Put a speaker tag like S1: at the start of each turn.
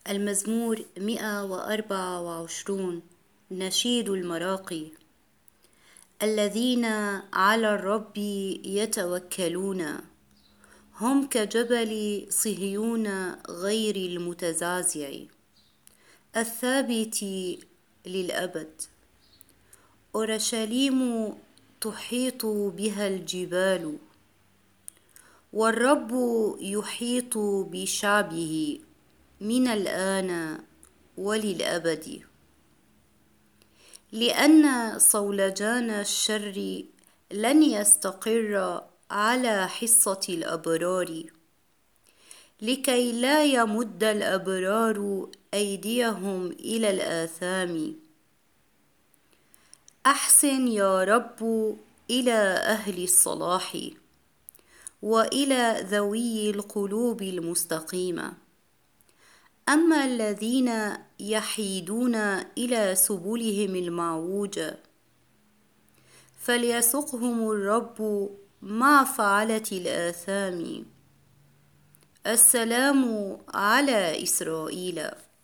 S1: المزمور 124. نشيد المراقي. الذين على الرب يتوكلون هم كجبل صهيون غير المتزعزع الثابت للأبد. أورشليم تحيط بها الجبال، والرب يحيط بشعبه من الآن وللأبد. لأن صولجان الشر لن يستقر على حصة الأبرار، لكي لا يمد الأبرار أيديهم إلى الآثام. أحسن يا رب إلى أهل الصلاح وإلى ذوي القلوب المستقيمة. أما الذين يحيدون إلى سبلهم المعوجة فليسقهم الرب مع فعلة الآثام. السلام على إسرائيل.